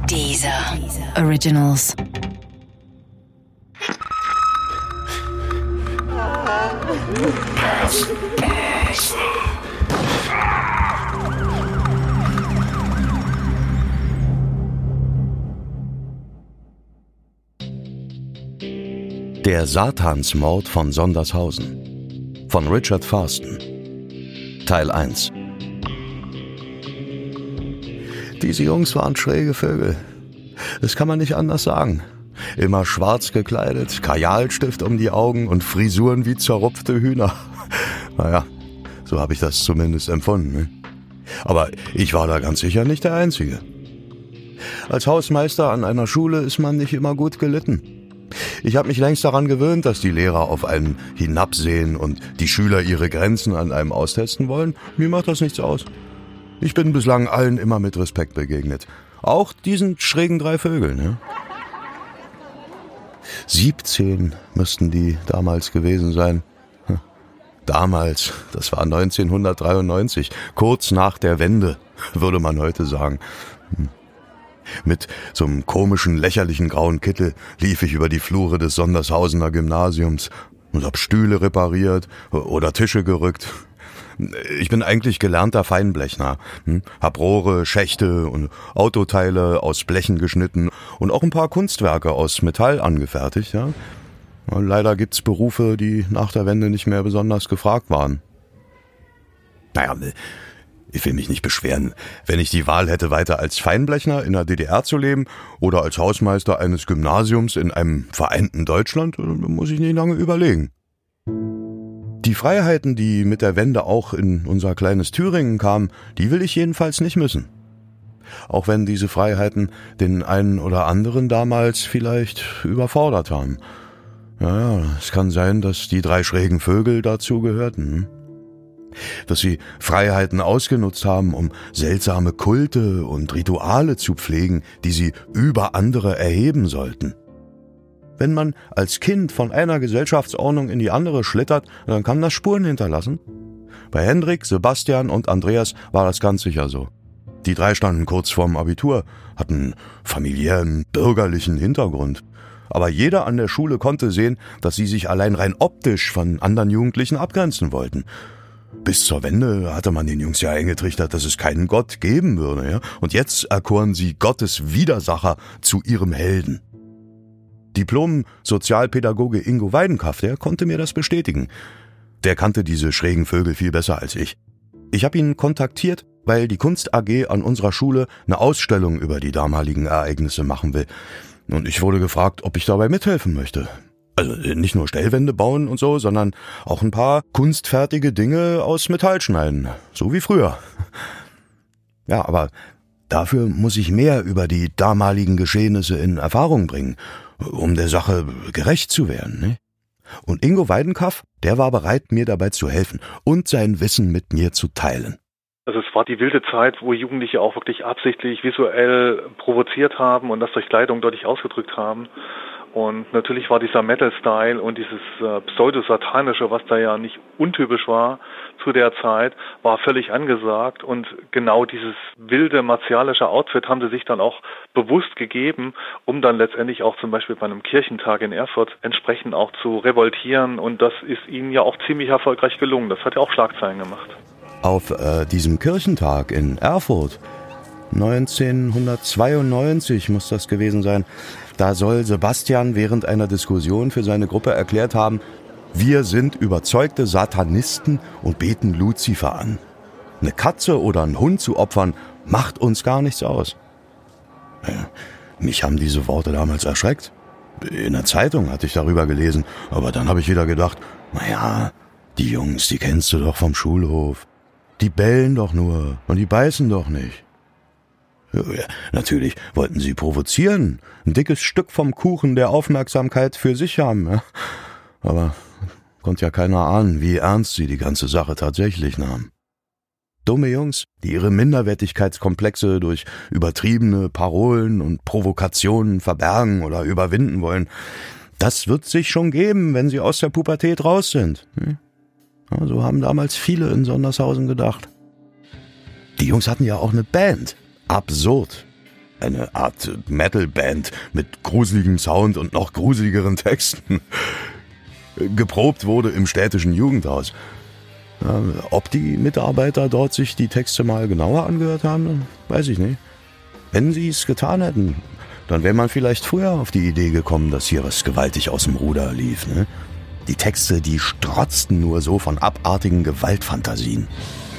Deezer Originals. Der Satansmord von Sondershausen von Richard Farston. Teil 1. Diese Jungs waren schräge Vögel. Das kann man nicht anders sagen. Immer schwarz gekleidet, Kajalstift um die Augen und Frisuren wie zerrupfte Hühner. Naja, so habe ich das zumindest empfunden. Ne? Aber ich war da ganz sicher nicht der Einzige. Als Hausmeister an einer Schule ist man nicht immer gut gelitten. Ich habe mich längst daran gewöhnt, dass die Lehrer auf einen hinabsehen und die Schüler ihre Grenzen an einem austesten wollen. Mir macht das nichts aus. Ich bin bislang allen immer mit Respekt begegnet. Auch diesen schrägen 3 Vögeln. Ja? 17 müssten die damals gewesen sein. Damals, das war 1993, kurz nach der Wende, würde man heute sagen. Mit so einem komischen, lächerlichen grauen Kittel lief ich über die Flure des Sondershausener Gymnasiums und hab Stühle repariert oder Tische gerückt. Ich bin eigentlich gelernter Feinblechner, hab Rohre, Schächte und Autoteile aus Blechen geschnitten und auch ein paar Kunstwerke aus Metall angefertigt. Ja? Leider gibt's Berufe, die nach der Wende nicht mehr besonders gefragt waren. Naja, ich will mich nicht beschweren. Wenn ich die Wahl hätte, weiter als Feinblechner in der DDR zu leben oder als Hausmeister eines Gymnasiums in einem vereinten Deutschland, muss ich nicht lange überlegen. Die Freiheiten, die mit der Wende auch in unser kleines Thüringen kamen, die will ich jedenfalls nicht missen. Auch wenn diese Freiheiten den einen oder anderen damals vielleicht überfordert haben. Ja, es kann sein, dass die 3 schrägen Vögel dazu gehörten. Dass sie Freiheiten ausgenutzt haben, um seltsame Kulte und Rituale zu pflegen, die sie über andere erheben sollten. Wenn man als Kind von einer Gesellschaftsordnung in die andere schlittert, dann kann das Spuren hinterlassen. Bei Hendrik, Sebastian und Andreas war das ganz sicher so. Die 3 standen kurz vorm Abitur, hatten familiären, bürgerlichen Hintergrund. Aber jeder an der Schule konnte sehen, dass sie sich allein rein optisch von anderen Jugendlichen abgrenzen wollten. Bis zur Wende hatte man den Jungs ja eingetrichtert, dass es keinen Gott geben würde. Ja? Und jetzt erkoren sie Gottes Widersacher zu ihrem Helden. Diplom-Sozialpädagoge Ingo Weidenkaff, der konnte mir das bestätigen. Der kannte diese schrägen Vögel viel besser als ich. Ich habe ihn kontaktiert, weil die Kunst AG an unserer Schule eine Ausstellung über die damaligen Ereignisse machen will. Und ich wurde gefragt, ob ich dabei mithelfen möchte. Also nicht nur Stellwände bauen und so, sondern auch ein paar kunstfertige Dinge aus Metall schneiden. So wie früher. Ja, aber dafür muss ich mehr über die damaligen Geschehnisse in Erfahrung bringen, um der Sache gerecht zu werden. Ne? Und Ingo Weidenkaff, der war bereit, mir dabei zu helfen und sein Wissen mit mir zu teilen. Also es war die wilde Zeit, wo Jugendliche auch wirklich absichtlich visuell provoziert haben und das durch Kleidung deutlich ausgedrückt haben. Und natürlich war dieser Metal-Style und dieses pseudo-satanische, was da ja nicht untypisch war zu der Zeit, war völlig angesagt. Und genau dieses wilde, martialische Outfit haben sie sich dann auch bewusst gegeben, um dann letztendlich auch zum Beispiel bei einem Kirchentag in Erfurt entsprechend auch zu revoltieren. Und das ist ihnen ja auch ziemlich erfolgreich gelungen. Das hat ja auch Schlagzeilen gemacht. Auf diesem Kirchentag in Erfurt, 1992 muss das gewesen sein, da soll Sebastian während einer Diskussion für seine Gruppe erklärt haben, wir sind überzeugte Satanisten und beten Luzifer an. Eine Katze oder einen Hund zu opfern, macht uns gar nichts aus. Mich haben diese Worte damals erschreckt. In der Zeitung hatte ich darüber gelesen, aber dann habe ich wieder gedacht, naja, die Jungs, die kennst du doch vom Schulhof. Die bellen doch nur und die beißen doch nicht. Ja, natürlich wollten sie provozieren, ein dickes Stück vom Kuchen der Aufmerksamkeit für sich haben. Ja. Aber konnte ja keiner ahnen, wie ernst sie die ganze Sache tatsächlich nahmen. Dumme Jungs, die ihre Minderwertigkeitskomplexe durch übertriebene Parolen und Provokationen verbergen oder überwinden wollen, das wird sich schon geben, wenn sie aus der Pubertät raus sind. Ja, so haben damals viele in Sondershausen gedacht. Die Jungs hatten ja auch eine Band. Absurd. eine Art Metal-Band mit gruseligem Sound und noch gruseligeren Texten. Geprobt wurde im städtischen Jugendhaus. Ja, ob die Mitarbeiter dort sich die Texte mal genauer angehört haben, weiß ich nicht. Wenn sie es getan hätten, dann wäre man vielleicht früher auf die Idee gekommen, dass hier was gewaltig aus dem Ruder lief. Ne? Die Texte, die strotzten nur so von abartigen Gewaltfantasien.